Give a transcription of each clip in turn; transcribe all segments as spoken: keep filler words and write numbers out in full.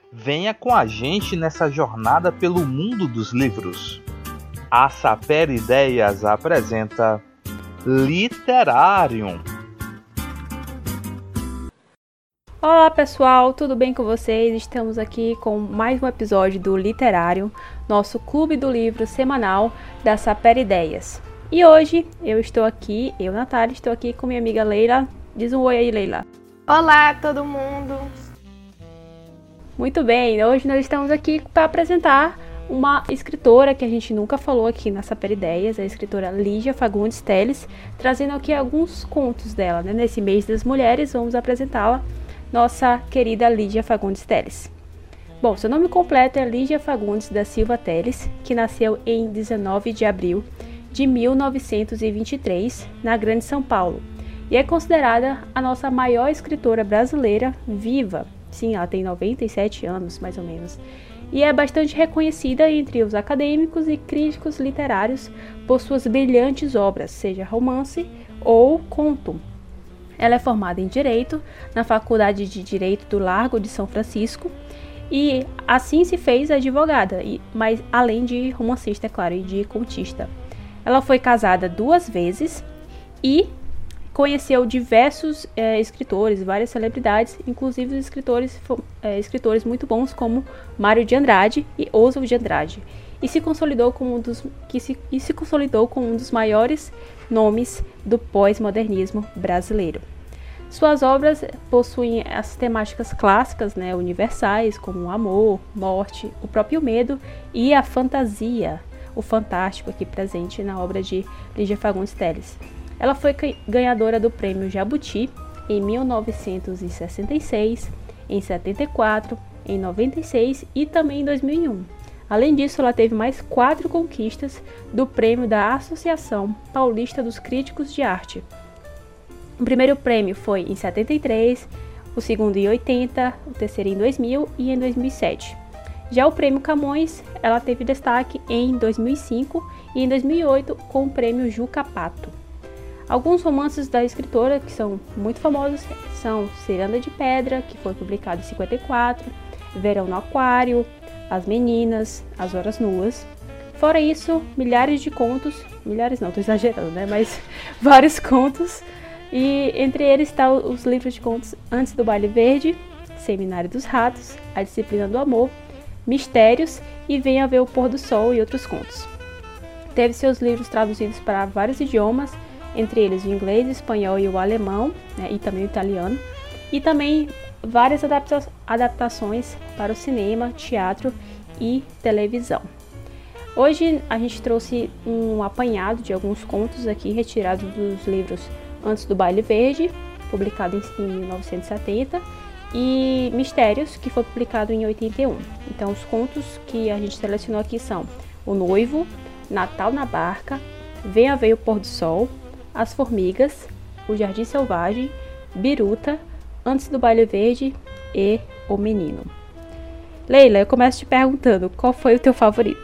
Venha com a gente nessa jornada pelo mundo dos livros. A Saper Ideias apresenta Literário. Olá pessoal, tudo bem com vocês? Estamos aqui com mais um episódio do Literário, nosso clube do livro semanal da Saper Ideias. E hoje eu estou aqui, eu, Natália, estou aqui com minha amiga Leila. Diz um oi aí, Leila. Olá, todo mundo! Muito bem, hoje nós estamos aqui para apresentar uma escritora que a gente nunca falou aqui na Saper Ideias, a escritora Lígia Fagundes Telles, trazendo aqui alguns contos dela, né? Nesse mês das mulheres, vamos apresentá-la, nossa querida Lígia Fagundes Telles. Bom, seu nome completo é Lígia Fagundes da Silva Telles, que nasceu em dezenove de abril de mil novecentos e vinte e três, na Grande São Paulo, e é considerada a nossa maior escritora brasileira viva. Sim, ela tem noventa e sete anos, mais ou menos, e é bastante reconhecida entre os acadêmicos e críticos literários por suas brilhantes obras, seja romance ou conto. Ela é formada em Direito na Faculdade de Direito do Largo de São Francisco e assim se fez advogada, mas além de romancista, é claro, e de contista. Ela foi casada duas vezes e conheceu diversos é, escritores, várias celebridades, inclusive os escritores, é, escritores muito bons como Mário de Andrade e Oswald de Andrade, e se consolidou como um dos, que se, e se consolidou como um dos maiores nomes do pós-modernismo brasileiro. Suas obras possuem as temáticas clássicas, né, universais, como o amor, morte, o próprio medo e a fantasia, o fantástico aqui presente na obra de Lígia Fagundes Telles. Ela foi ganhadora do Prêmio Jabuti em mil novecentos e sessenta e seis, em setenta e quatro, em noventa e seis e também em dois mil e um. Além disso, ela teve mais quatro conquistas do Prêmio da Associação Paulista dos Críticos de Arte. O primeiro prêmio foi em setenta e três, o segundo em oitenta, o terceiro em dois mil e em dois mil e sete. Já o Prêmio Camões, ela teve destaque em dois mil e cinco e em dois mil e oito com o Prêmio Juca Pato. Alguns romances da escritora que são muito famosos são Ciranda de Pedra, que foi publicado em cinquenta e quatro, Verão no Aquário, As Meninas, As Horas Nuas. Fora isso, milhares de contos, milhares não, estou exagerando, né? Mas vários contos, e entre eles estão os livros de contos Antes do Baile Verde, Seminário dos Ratos, A Disciplina do Amor, Mistérios e Venha Ver o Pôr do Sol e outros contos. Teve seus livros traduzidos para vários idiomas, entre eles o inglês, o espanhol e o alemão, né, e também o italiano, e também várias adapta- adaptações para o cinema, teatro e televisão. Hoje a gente trouxe um apanhado de alguns contos aqui retirados dos livros Antes do Baile Verde, publicado em mil novecentos e setenta, e Mistérios, que foi publicado em oitenta e um. Então os contos que a gente selecionou aqui são O Noivo, Natal na Barca, Venha Ver o Pôr do Sol, As Formigas, O Jardim Selvagem, Biruta, Antes do Baile Verde e O Menino. Leila, eu começo te perguntando, qual foi o teu favorito?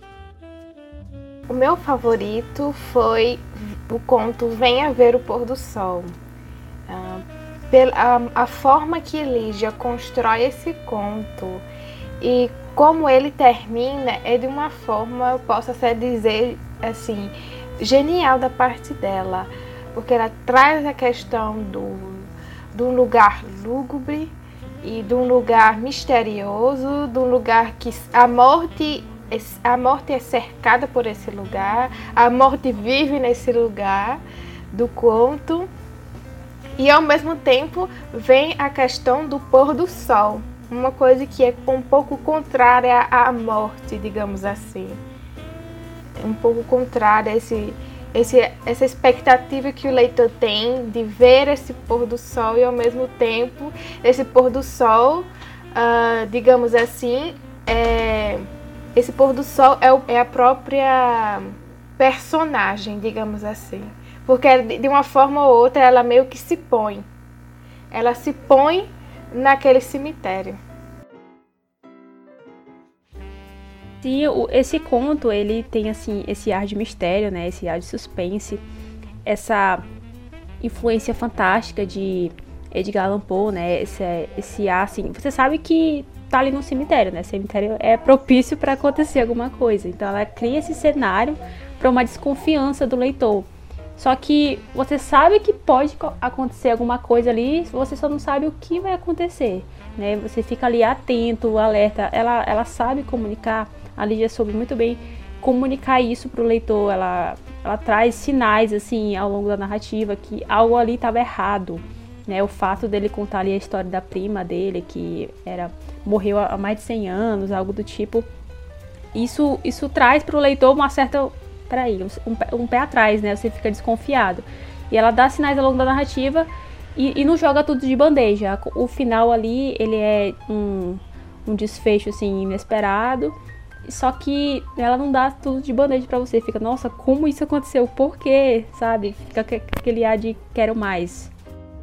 O meu favorito foi o conto Venha Ver o Pôr do Sol. Ah, pela, a, a forma que Lígia constrói esse conto e como ele termina é de uma forma, eu posso até dizer assim, genial da parte dela, porque ela traz a questão do, de um lugar lúgubre e de um lugar misterioso, de um lugar que a morte, a morte é cercada por esse lugar, a morte vive nesse lugar do conto, e ao mesmo tempo vem a questão do pôr do sol, uma coisa que é um pouco contrária à morte, digamos assim. Um pouco contrária a esse, esse, essa expectativa que o leitor tem de ver esse pôr do sol e ao mesmo tempo esse pôr do sol, uh, digamos assim, é, esse pôr do sol é, o, é a própria personagem, digamos assim, porque de uma forma ou outra ela meio que se põe, ela se põe naquele cemitério. Sim, esse conto, ele tem assim, esse ar de mistério, né? Esse ar de suspense, essa influência fantástica de Edgar Allan Poe, né? Esse, esse ar, assim, você sabe que tá ali no cemitério, né? Cemitério é propício para acontecer alguma coisa. Então ela cria esse cenário para uma desconfiança do leitor. Só que você sabe que pode acontecer alguma coisa ali, você só não sabe o que vai acontecer, né? Você fica ali atento, alerta. Ela, ela sabe comunicar, a Lígia soube muito bem comunicar isso para o leitor. Ela, ela traz sinais assim ao longo da narrativa que algo ali estava errado, né? O fato dele contar ali a história da prima dele, que era, morreu há mais de cem anos, algo do tipo. Isso, isso traz para o leitor uma certa... Peraí, um, um pé atrás, né? Você fica desconfiado. E ela dá sinais ao longo da narrativa e, e não joga tudo de bandeja. O final ali, ele é um, um desfecho, assim, inesperado. Só que ela não dá tudo de bandeja pra você. Fica, nossa, como isso aconteceu? Por quê? Sabe? Fica aquele ar de quero mais.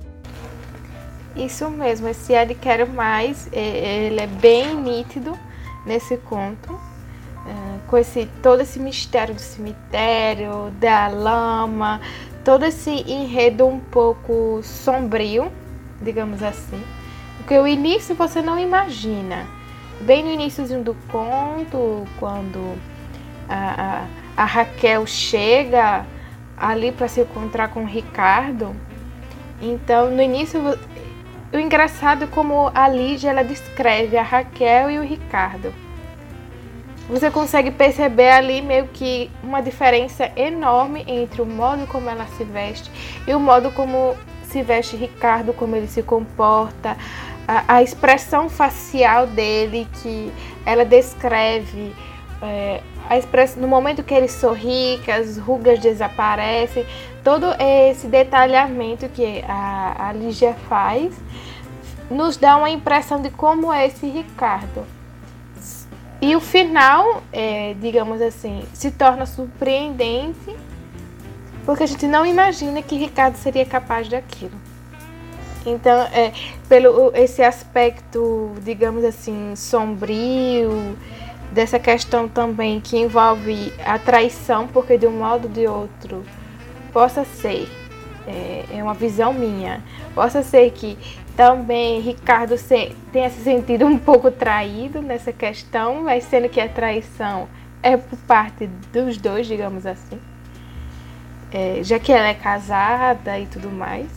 Isso mesmo, esse ar de quero mais, ele é bem nítido nesse conto. Com esse, todo esse mistério do cemitério, da lama, todo esse enredo um pouco sombrio, digamos assim. Porque o início você não imagina. Bem no iníciozinho do conto, quando a, a, a Raquel chega ali para se encontrar com o Ricardo. Então, no início, o engraçado é como a Lígia ela descreve a Raquel e o Ricardo. Você consegue perceber ali meio que uma diferença enorme entre o modo como ela se veste e o modo como se veste Ricardo, como ele se comporta, a, a expressão facial dele, que ela descreve é, a expressão, no momento que ele sorri, que as rugas desaparecem, todo esse detalhamento que a, a Lígia faz nos dá uma impressão de como é esse Ricardo. E o final, é, digamos assim, se torna surpreendente, porque a gente não imagina que Ricardo seria capaz daquilo. Então, é, pelo esse aspecto, digamos assim, sombrio, dessa questão também que envolve a traição, porque de um modo ou de outro, possa ser, é, é uma visão minha, possa ser que também Ricardo se, tenha se sentido um pouco traído nessa questão, mas sendo que a traição é por parte dos dois, digamos assim, é, já que ela é casada e tudo mais.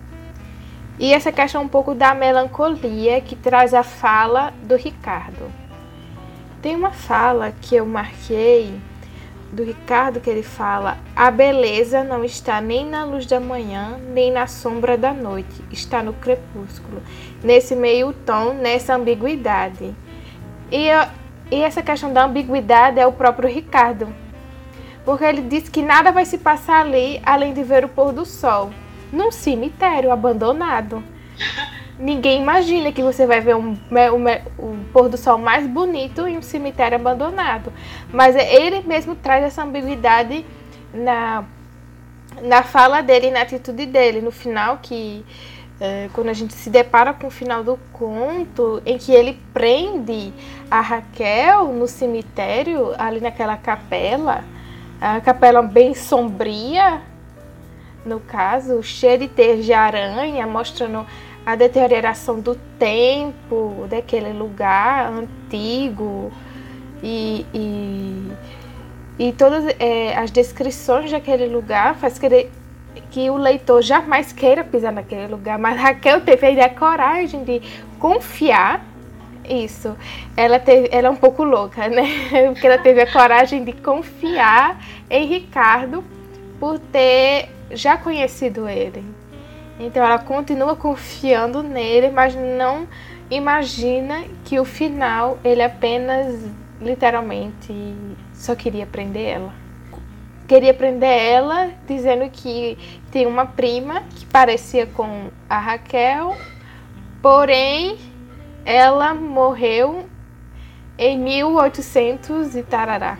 E essa questão um pouco da melancolia que traz a fala do Ricardo. Tem uma fala que eu marquei do Ricardo que ele fala: a beleza não está nem na luz da manhã, nem na sombra da noite, está no crepúsculo, nesse meio tom, nessa ambiguidade. E, e essa questão da ambiguidade é o próprio Ricardo, porque ele diz que nada vai se passar ali além de ver o pôr do sol, num cemitério abandonado. Ninguém imagina que você vai ver um, um, um pôr do sol mais bonito em um cemitério abandonado. Mas ele mesmo traz essa ambiguidade na, na fala dele e na atitude dele. No final, que é, quando a gente se depara com o final do conto, em que ele prende a Raquel no cemitério, ali naquela capela, a capela bem sombria, no caso, cheia de teias de aranha, mostrando a deterioração do tempo daquele lugar antigo e, e, e todas é, as descrições daquele lugar faz querer que o leitor jamais queira pisar naquele lugar, mas Raquel teve a coragem de confiar. Isso, ela, teve, ela é um pouco louca, né? Porque ela teve a coragem de confiar em Ricardo por ter já conhecido ele. Então ela continua confiando nele, mas não imagina que o final ele apenas, literalmente, só queria prender ela. Queria prender ela dizendo que tem uma prima que parecia com a Raquel, porém ela morreu em mil e oitocentos e tarará.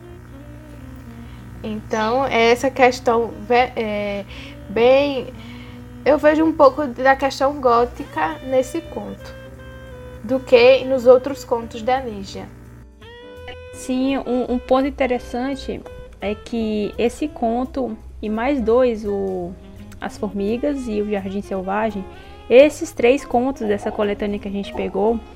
Então essa questão é bem... Eu vejo um pouco da questão gótica nesse conto, do que nos outros contos da Lígia. Sim, um, um ponto interessante é que esse conto, e mais dois, o As Formigas e o Jardim Selvagem, esses três contos dessa coletânea que a gente pegou,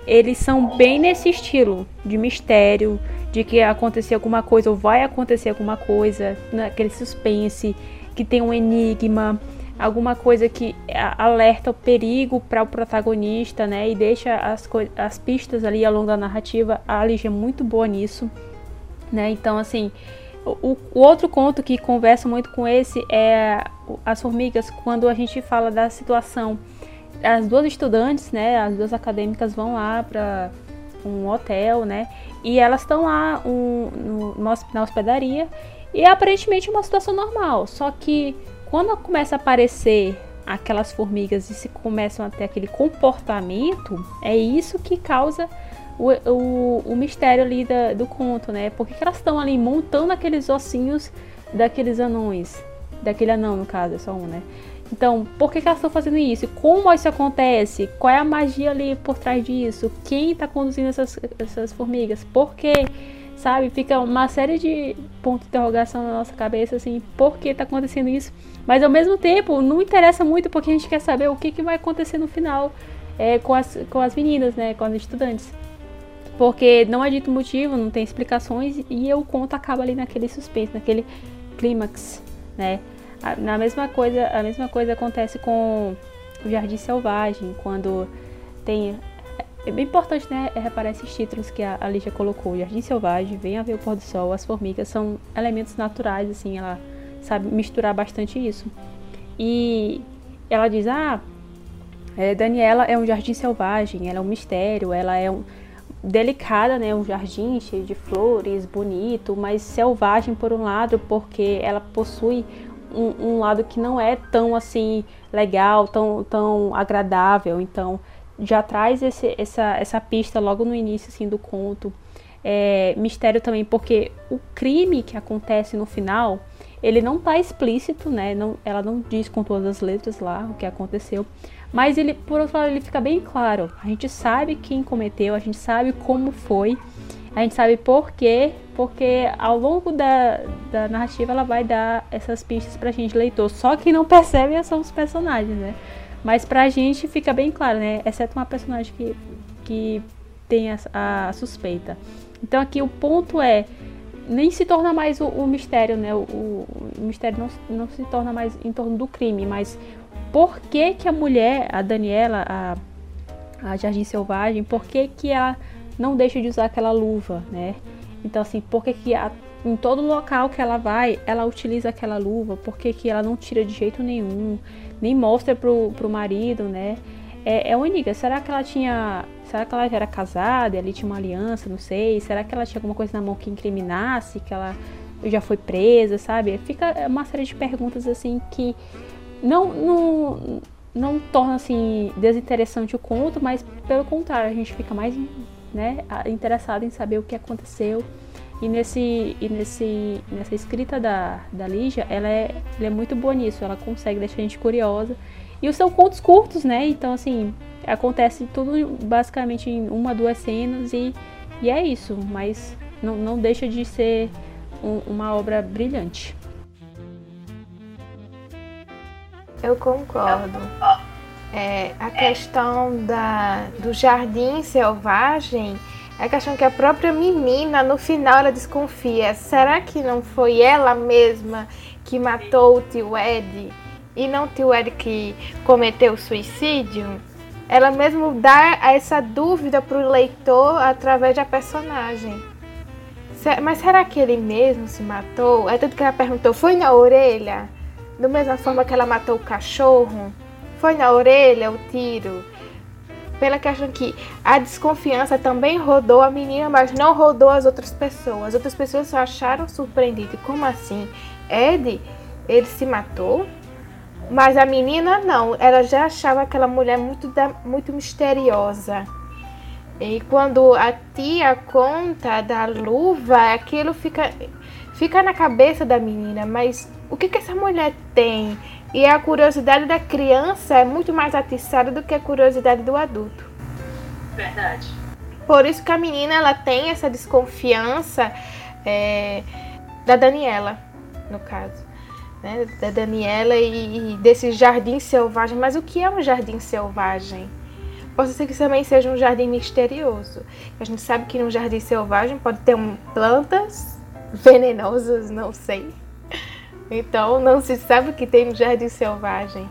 eles são bem nesse estilo de mistério, de que aconteceu alguma coisa ou vai acontecer alguma coisa, naquele suspense, que tem um enigma, alguma coisa que alerta o perigo para o protagonista, né, e deixa as, as pistas ali ao longo da narrativa. A Lígia é muito boa nisso, né? Então, assim, o, o outro conto que conversa muito com esse é As Formigas, quando a gente fala da situação. As duas estudantes, né, as duas acadêmicas vão lá para um hotel, né, e elas estão lá um, no, na hospedaria, e aparentemente é uma situação normal, só que quando começa a aparecer aquelas formigas e se começam a ter aquele comportamento, é isso que causa o, o, o mistério ali da, do conto, né? Por que elas estão ali montando aqueles ossinhos daqueles anões? Daquele anão, no caso, é só um, né? Então, por que, que elas estão fazendo isso? Como isso acontece? Qual é a magia ali por trás disso? Quem está conduzindo essas, essas formigas? Por quê? Sabe? Fica uma série de pontos de interrogação na nossa cabeça, assim, por que está acontecendo isso? Mas, ao mesmo tempo, não interessa muito, porque a gente quer saber o que, que vai acontecer no final é, com, as, com as meninas, né? Com as estudantes. Porque não é dito motivo, não tem explicações, e o conto acaba ali naquele suspense, naquele clímax, né? A, na mesma coisa, a mesma coisa acontece com o Jardim Selvagem, quando tem... É bem importante, né, reparar esses títulos que a, a Lígia colocou. Jardim Selvagem, Venha Ver o Pôr do Sol, As Formigas, são elementos naturais, assim, ela sabe misturar bastante isso. E ela diz, ah, é, Daniela é um jardim selvagem, ela é um mistério, ela é um, delicada, né, um jardim cheio de flores, bonito, mas selvagem por um lado, porque ela possui um, um lado que não é tão, assim, legal, tão, tão agradável, então... já traz esse, essa, essa pista logo no início, assim, do conto. É, mistério também porque o crime que acontece no final, ele não está explícito, né? Não, ela não diz com todas as letras lá o que aconteceu, mas ele, por outro lado, ele fica bem claro. A gente sabe quem cometeu, a gente sabe como foi, a gente sabe por quê, porque ao longo da, da narrativa ela vai dar essas pistas pra gente, leitor. Só quem não percebe são os personagens, né? Mas pra gente fica bem claro, né? Exceto uma personagem que, que tem a, a suspeita. Então aqui o ponto é, nem se torna mais o, o mistério, né? O, o, o mistério não, não se torna mais em torno do crime, mas por que que a mulher, a Daniela, a, a Jardim Selvagem, por que que ela não deixa de usar aquela luva, né? Então assim, por que que a, em todo local que ela vai, ela utiliza aquela luva? Por que que ela não tira de jeito nenhum? Nem mostra pro, pro marido, né? É, é uma enigma. Será que ela tinha... Será que ela já era casada e ali tinha uma aliança? Não sei. Será que ela tinha alguma coisa na mão que incriminasse? Que ela já foi presa, sabe? Fica uma série de perguntas, assim, que não, não, não torna, assim, desinteressante o conto, mas, pelo contrário, a gente fica mais, né, interessado em saber o que aconteceu. E, nesse, e nesse, nessa escrita da, da Lígia, ela é, ela é muito boa nisso, ela consegue deixar a gente curiosa. E os são contos curtos, né? Então, assim, acontece tudo basicamente em uma, duas cenas e, e é isso. Mas não, não deixa de ser um, uma obra brilhante. Eu concordo. É, a questão da, do Jardim Selvagem... É a questão que a própria menina, no final, ela desconfia. Será que não foi ela mesma que matou o tio Ed? E não o tio Ed que cometeu o suicídio? Ela mesmo dá essa dúvida para o leitor através da personagem. Mas será que ele mesmo se matou? É tudo que ela perguntou. Foi na orelha? Da mesma forma que ela matou o cachorro? Foi na orelha o tiro? Pela questão que a desconfiança também rodou a menina, mas não rodou as outras pessoas. As outras pessoas só acharam surpreendido. Como assim? Ed, ele se matou? Mas a menina não. Ela já achava aquela mulher muito, muito misteriosa. E quando a tia conta da luva, aquilo fica, fica na cabeça da menina. Mas o que, que essa mulher tem? E a curiosidade da criança é muito mais atiçada do que a curiosidade do adulto. Verdade. Por isso que a menina ela tem essa desconfiança é, da Daniela, no caso. Né? Da Daniela e, e desse jardim selvagem. Mas o que é um jardim selvagem? pode ser que também seja um jardim misterioso. A gente sabe que num jardim selvagem pode ter um, plantas venenosas, não sei. Então não se sabe o que tem no jardim selvagem.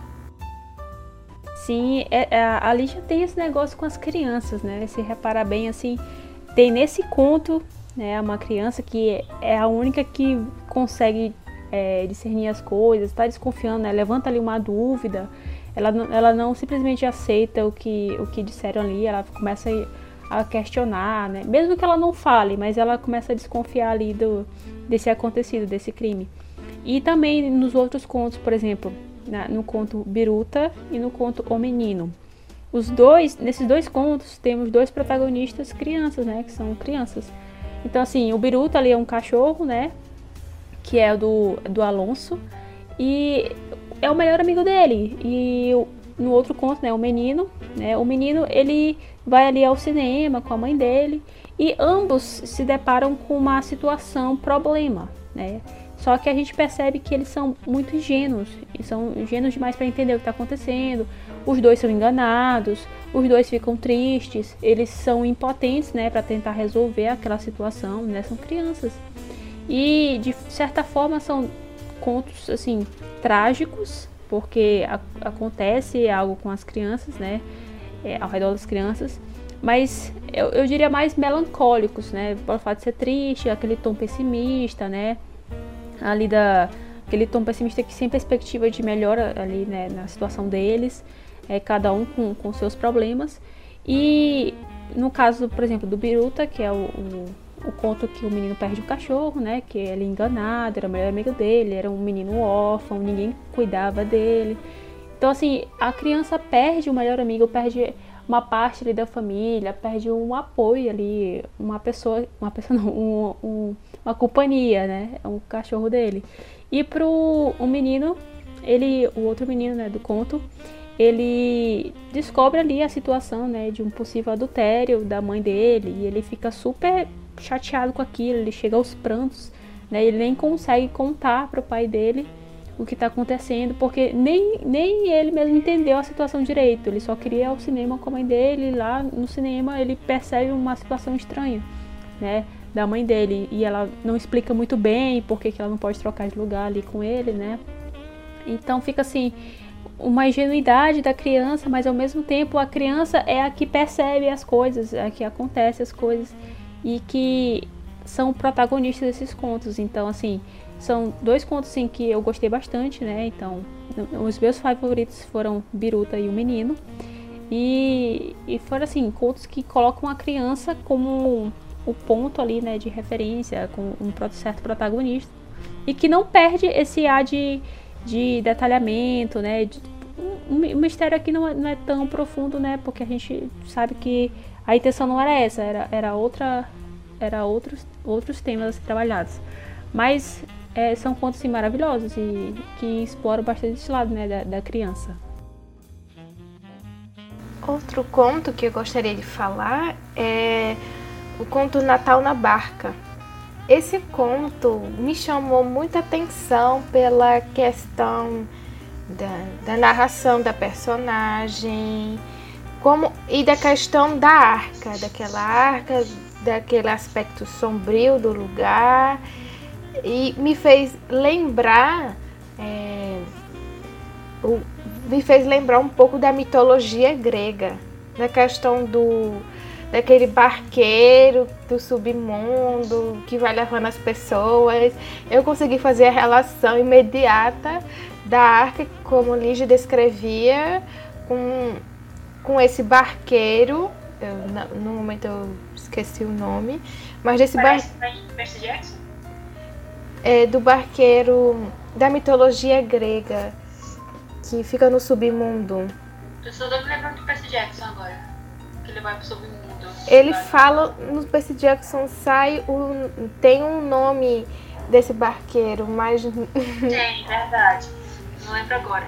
Sim, é, é, a Lígia tem esse negócio com as crianças, né? Se reparar bem, assim, tem nesse conto, né, uma criança que é a única que consegue é, discernir as coisas, está desconfiando, né? Levanta ali uma dúvida, ela não, ela não simplesmente aceita o que, o que disseram ali, ela começa a questionar, né? Mesmo que ela não fale, mas ela começa a desconfiar ali do, desse acontecido, desse crime. E também nos outros contos, por exemplo, na, no conto Biruta e no conto O Menino. Os dois, nesses dois contos, temos dois protagonistas crianças, né? Que são crianças. Então, assim, o Biruta ali é um cachorro, né? Que é o do, do Alonso. E é o melhor amigo dele. E no outro conto, né? O menino, né? O menino, ele vai ali ao cinema com a mãe dele. E ambos se deparam com uma situação, problema, né? Só que a gente percebe que eles são muito ingênuos, e são ingênuos demais para entender o que está acontecendo. Os dois são enganados, os dois ficam tristes, eles são impotentes, né, para tentar resolver aquela situação, né, são crianças. E de certa forma são contos assim trágicos, porque a, acontece algo com as crianças, né, é, ao redor das crianças. Mas eu, eu diria mais melancólicos, né, pelo fato de ser triste, aquele tom pessimista, né. Ali da aquele tom pessimista que sem perspectiva de melhora ali, né, na situação deles, é, cada um com, com seus problemas. E no caso, por exemplo, do Biruta, que é o, o, o conto que o menino perde o cachorro, né, que ele é enganado, era o melhor amigo dele, era um menino órfão, ninguém cuidava dele. Então, assim, a criança perde o melhor amigo, perde uma parte ali da família, perde um apoio ali, uma pessoa, uma pessoa não, um, um, uma companhia, né, o cachorro dele. E pro um menino, ele, o outro menino, né, do conto, ele descobre ali a situação, né, de um possível adultério da mãe dele, e ele fica super chateado com aquilo, ele chega aos prantos, né, ele nem consegue contar pro pai dele o que está acontecendo, porque nem, nem ele mesmo entendeu a situação direito. Ele só queria ir ao cinema com a mãe dele. Lá no cinema ele percebe uma situação estranha, né, da mãe dele, e ela não explica muito bem por que ela não pode trocar de lugar ali com ele, né. Então fica assim, uma ingenuidade da criança, mas ao mesmo tempo a criança é a que percebe as coisas, é a que acontece as coisas, e que são protagonistas desses contos. Então, assim, são dois contos assim, que eu gostei bastante, né? Então, os meus favoritos foram Biruta e o Menino. E, e foram, assim, contos que colocam a criança como o ponto ali, né, de referência, com um certo protagonista. E que não perde esse ar de, de detalhamento, né? De, um, um mistério aqui não é, não é tão profundo, né? Porque a gente sabe que a intenção não era essa, era, era, outra, era outros, outros temas a ser trabalhados. Mas é, são contos assim, maravilhosos e que exploram bastante esse lado, né, da, da criança. Outro conto que eu gostaria de falar é o conto Natal na Barca. Esse conto me chamou muita atenção pela questão da, da narração da personagem, como, e da questão da arca, daquela arca, daquele aspecto sombrio do lugar, e me fez lembrar é, o, me fez lembrar um pouco da mitologia grega, da questão do daquele barqueiro do submundo que vai levando as pessoas. Eu consegui fazer a relação imediata da arca, como Lígia descrevia, com, com esse barqueiro. Eu, no momento eu esqueci o nome, mas desse barqueiro. Percy Jackson? É, do barqueiro da mitologia grega que fica no submundo. Eu só tô me lembrando do Percy Jackson agora, que ele vai pro submundo. Ele fala, no Percy Jackson sai o, tem um nome desse barqueiro, mas tem, verdade, não lembro agora.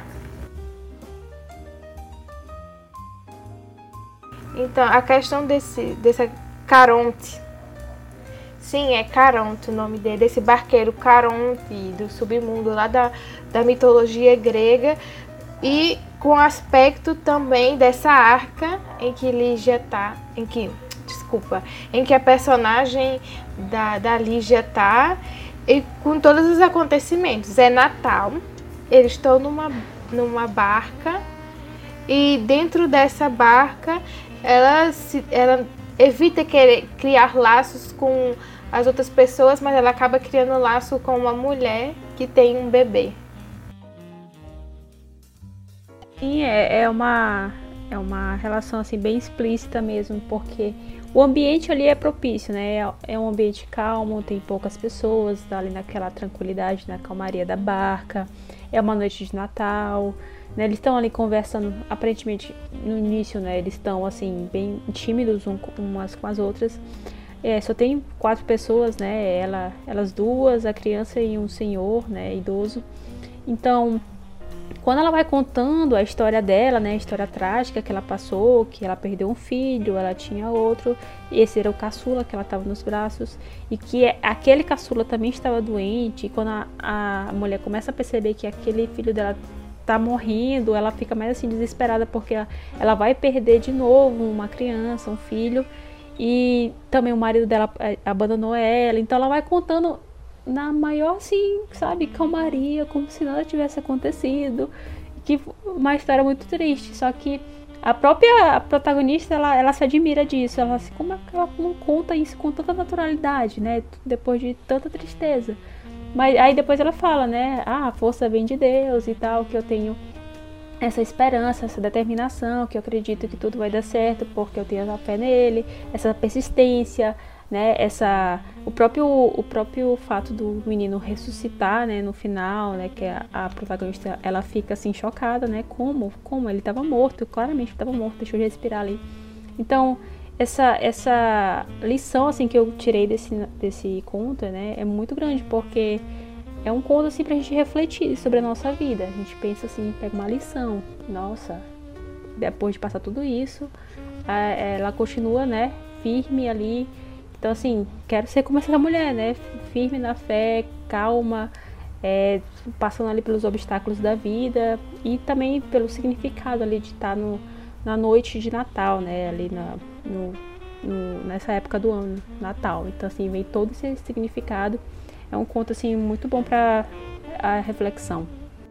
Então, a questão desse, desse Caronte, sim, é Caronte o nome dele, desse barqueiro Caronte do submundo lá da, da mitologia grega, e com o aspecto também dessa arca em que Lígia tá, em que, desculpa, em que a personagem da, da Lígia tá, e com todos os acontecimentos. É Natal, eles estão numa, numa barca, e dentro dessa barca ela, se, ela evita querer criar laços com as outras pessoas, mas ela acaba criando um laço com uma mulher que tem um bebê. Sim, é, é, uma, é uma relação assim, bem explícita mesmo, porque o ambiente ali é propício, né? É um ambiente calmo, tem poucas pessoas, tá ali naquela tranquilidade, na calmaria da barca. É uma noite de Natal, né? Eles estão ali conversando, aparentemente no início, né? Eles estão assim bem tímidos umas com as outras. É, só tem quatro pessoas, né? Ela, elas duas, a criança e um senhor, né? Idoso. Então, quando ela vai contando a história dela, né, a história trágica que ela passou, que ela perdeu um filho, ela tinha outro, esse era o caçula que ela estava nos braços, e que aquele caçula também estava doente, e quando a, a mulher começa a perceber que aquele filho dela tá morrendo, ela fica mais assim desesperada, porque ela, ela vai perder de novo uma criança, um filho, e também o marido dela abandonou ela, então ela vai contando na maior, assim, sabe, calmaria, como se nada tivesse acontecido, que uma história muito triste, só que a própria protagonista, ela, ela se admira disso, ela assim, como é que ela não conta isso com tanta naturalidade, né, depois de tanta tristeza, mas aí depois ela fala, né, ah, a força vem de Deus e tal, que eu tenho essa esperança, essa determinação, que eu acredito que tudo vai dar certo, porque eu tenho a fé nele, essa persistência, né, essa, o, próprio, o próprio fato do menino ressuscitar, né, no final, né, que a, a protagonista, ela fica assim chocada, né, como, como ele estava morto, claramente estava morto, deixou de respirar ali. Então, essa, essa lição assim que eu tirei desse, desse conto, né, é muito grande, porque é um conto assim pra gente refletir sobre a nossa vida. A gente pensa assim, pega uma lição, nossa, depois de passar tudo isso, ela continua, né, firme ali. Então, assim, quero ser como essa mulher, né? Firme na fé, calma, é, passando ali pelos obstáculos da vida e também pelo significado ali de estar no, na noite de Natal, né? Ali na, no, no, nessa época do ano, Natal. Então, assim, vem todo esse significado. É um conto, assim, muito bom para a reflexão.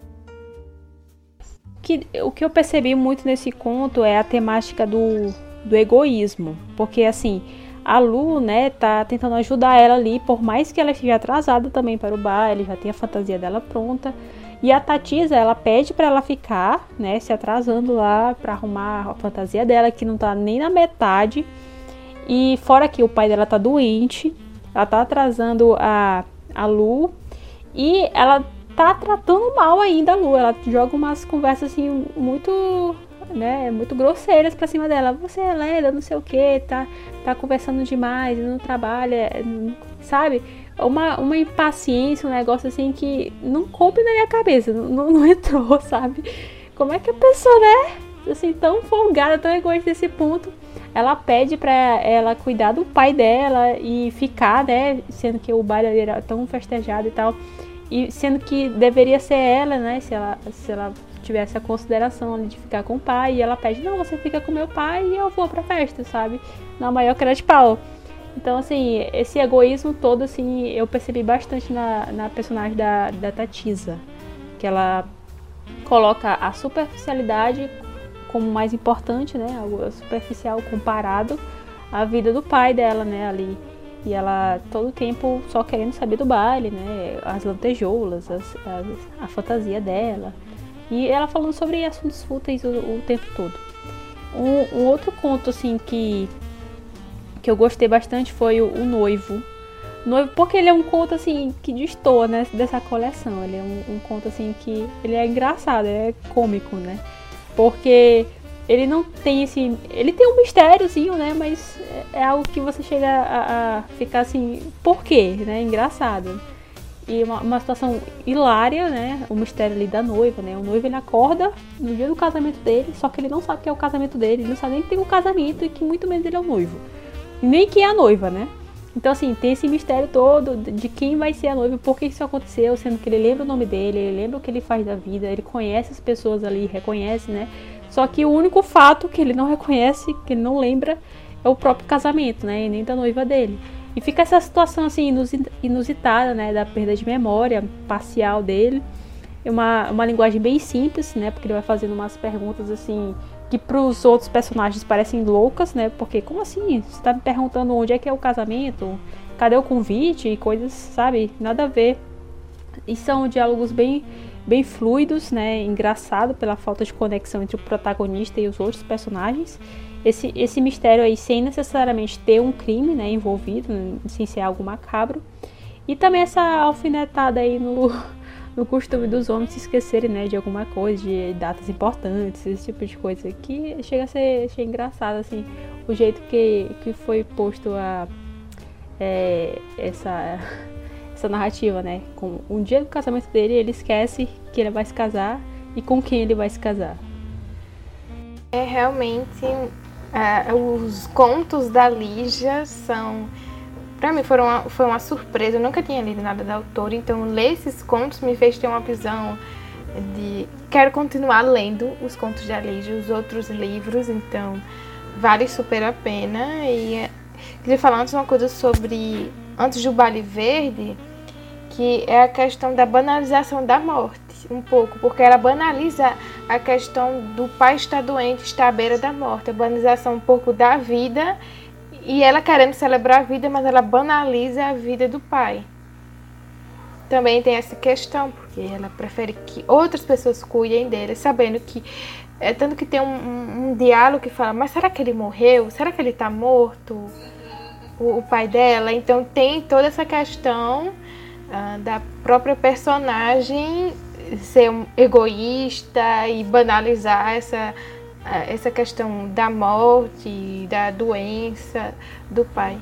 Que, o que eu percebi muito nesse conto é a temática do, do egoísmo. Porque, assim, a Lu, né, tá tentando ajudar ela ali, por mais que ela esteja atrasada também para o baile, já tem a fantasia dela pronta. E a Tatisa, ela pede para ela ficar, né, se atrasando lá para arrumar a fantasia dela, que não tá nem na metade. E fora que o pai dela tá doente, ela tá atrasando a, a Lu e ela tá tratando mal ainda a Lu. Ela joga umas conversas assim muito, né, muito grosseiras pra cima dela. Você é lerda, não sei o que, tá, tá conversando demais, não trabalha, não, sabe? Uma, uma impaciência, um negócio assim que não coube na minha cabeça, não, não entrou, sabe? Como é que a pessoa, né, assim, tão folgada, tão egoísta desse ponto, ela pede pra ela cuidar do pai dela e ficar, né, sendo que o baile era tão festejado e tal, e sendo que deveria ser ela, né, se ela, se ela tivesse a consideração ali de ficar com o pai, e ela pede, não, você fica com meu pai e eu vou pra festa, sabe? Na maior cara de pau. Então, assim, esse egoísmo todo, assim, eu percebi bastante na, na personagem da, da Tatisa, que ela coloca a superficialidade como mais importante, né, algo superficial comparado à vida do pai dela, né, ali. E ela, todo o tempo, só querendo saber do baile, né, as lantejoulas, as, as, a fantasia dela. E ela falando sobre assuntos fúteis o, o tempo todo. Um, um outro conto, assim, que, que eu gostei bastante foi o, o Noivo. Noivo, porque ele é um conto, assim, que destoa, né, dessa coleção. Ele é um, um conto, assim, que ele é engraçado, é cômico, né. Porque ele não tem esse... Ele tem um mistériozinho, né, mas é algo que você chega a, a ficar assim, por quê, né, engraçado. E uma, uma situação hilária, né, o mistério ali da noiva, né, o noivo ele acorda no dia do casamento dele, só que ele não sabe que é o casamento dele, ele não sabe nem que tem um casamento e que muito menos ele é o noivo. E nem que é a noiva, né. Então, assim, tem esse mistério todo de quem vai ser a noiva, por que isso aconteceu, sendo que ele lembra o nome dele, ele lembra o que ele faz da vida, ele conhece as pessoas ali, reconhece, né? Só que o único fato que ele não reconhece, que ele não lembra, é o próprio casamento, né? E nem da noiva dele. E fica essa situação, assim, inusitada, né? Da perda de memória parcial dele. É uma, uma linguagem bem simples, né? Porque ele vai fazendo umas perguntas, assim, que para os outros personagens parecem loucas, né? Porque, como assim? Você tá me perguntando onde é que é o casamento? Cadê o convite? E coisas, sabe? Nada a ver. E são diálogos bem, bem fluidos, né? Engraçado pela falta de conexão entre o protagonista e os outros personagens. Esse, esse mistério aí, sem necessariamente ter um crime, né, envolvido, né, sem ser algo macabro. E também essa alfinetada aí no... no costume dos homens se esquecerem, né, de alguma coisa, de datas importantes, esse tipo de coisa, que chega a ser, chega engraçado, assim, o jeito que, que foi posto a, é, essa, essa narrativa, né, com um dia do casamento dele, ele esquece que ele vai se casar e com quem ele vai se casar. É, realmente, é, os contos da Lígia são... Pra mim foram uma, foi uma surpresa, eu nunca tinha lido nada da autora, então ler esses contos me fez ter uma visão de... Quero continuar lendo os contos da Lígia, os outros livros, então vale super a pena. E queria falar antes uma coisa sobre, antes do Baile Verde, que é a questão da banalização da morte, um pouco, porque ela banaliza a questão do pai estar doente, estar à beira da morte, a banalização um pouco da vida. E ela querendo celebrar a vida, mas ela banaliza a vida do pai. Também tem essa questão, porque ela prefere que outras pessoas cuidem dele, sabendo que... É, tanto que tem um, um, um diálogo que fala, mas será que ele morreu? Será que ele está morto? O, o pai dela? Então tem toda essa questão uh, da própria personagem ser um egoísta e banalizar essa... essa questão da morte, da doença do pai.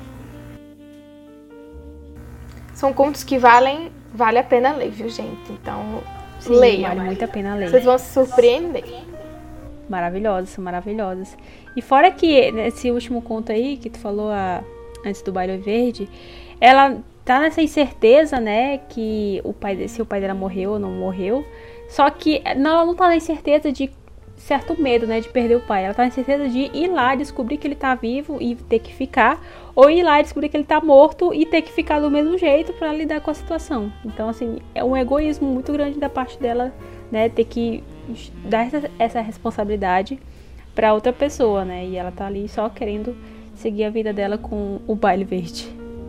São contos que valem, vale a pena ler, viu, gente? Então, sim, leiam. Vale muito a pena ler. Vocês vão se surpreender. Maravilhosas, são maravilhosas. E fora que, nesse último conto aí, que tu falou a, antes do Baile Verde, ela tá nessa incerteza, né, que o pai, se o pai dela morreu ou não morreu. Só que não, ela não tá na incerteza de certo medo, né, de perder o pai. Ela tá na certeza de ir lá descobrir que ele tá vivo e ter que ficar, ou ir lá descobrir que ele tá morto e ter que ficar do mesmo jeito para lidar com a situação. Então, assim, é um egoísmo muito grande da parte dela, né, ter que dar essa, essa responsabilidade para outra pessoa, né, e ela tá ali só querendo seguir a vida dela com o Baile Verde.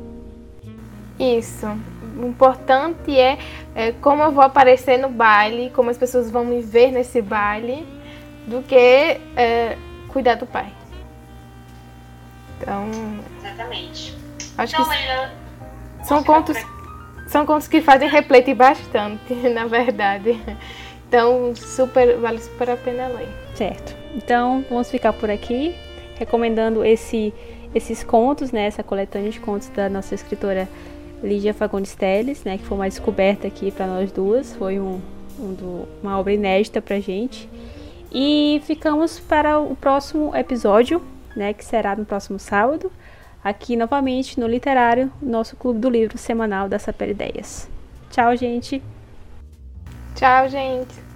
Isso. O importante é, é como eu vou aparecer no baile, como as pessoas vão me ver nesse baile, do que é, cuidar do pai. Então... Exatamente. Acho então, que melhor... são contos, são contos que fazem refletir bastante, na verdade. Então, super, vale super a pena ler. Certo. Então, vamos ficar por aqui, recomendando esse, esses contos, né, essa coletânea de contos da nossa escritora Lígia Fagundes Telles, né, que foi uma descoberta aqui para nós duas. Foi um, um do, uma obra inédita pra gente. E ficamos para o próximo episódio, né, que será no próximo sábado, aqui novamente no Literário, nosso Clube do Livro semanal da Saper Ideias. Tchau, gente! Tchau, gente!